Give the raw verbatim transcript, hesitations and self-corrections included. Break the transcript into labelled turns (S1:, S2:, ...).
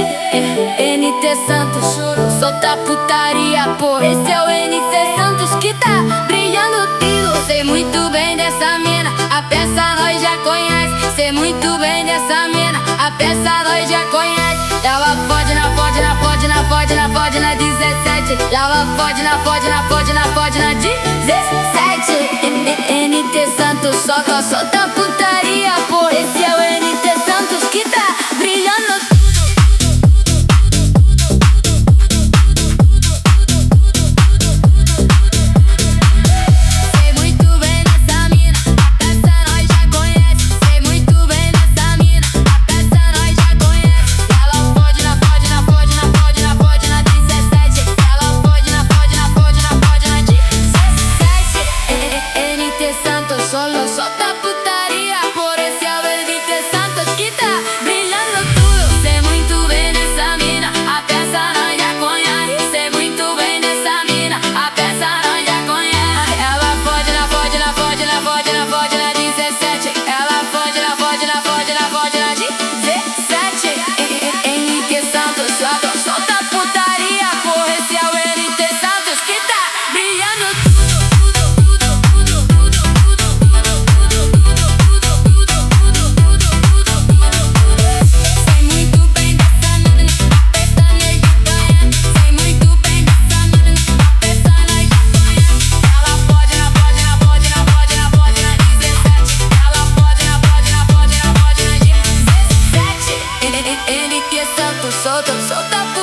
S1: N T Santos, solta putaria, porra. Esse é o N T Santos que tá brilhando tudo. Sei muito bem dessa mina, a peça nós já conhece. Sei muito bem dessa mina, a peça nós já conhece. Ela fode na fode na fode na fode na fode na dezessete. Ela fode na fode na fode na fode na dezessete. N T Santos solta, solta putaria, porra. Esse é o N T Santos que tá brilhando tudo. Solo solta putaria, por esse é o N T Santos que tá brilhando tudo. Sei muito bem dessa mina, a peça nós já conhece. Sei muito bem dessa mina, a peça nós já conhece. Ela fode na fode na fode na fode na fode na dezessete. Ela fode na fode na fode na fode na dezessete. N T Santos solta, solta putaria, por esse é o N T Santos que tá brilhando tudo. N T Santos solta, solta.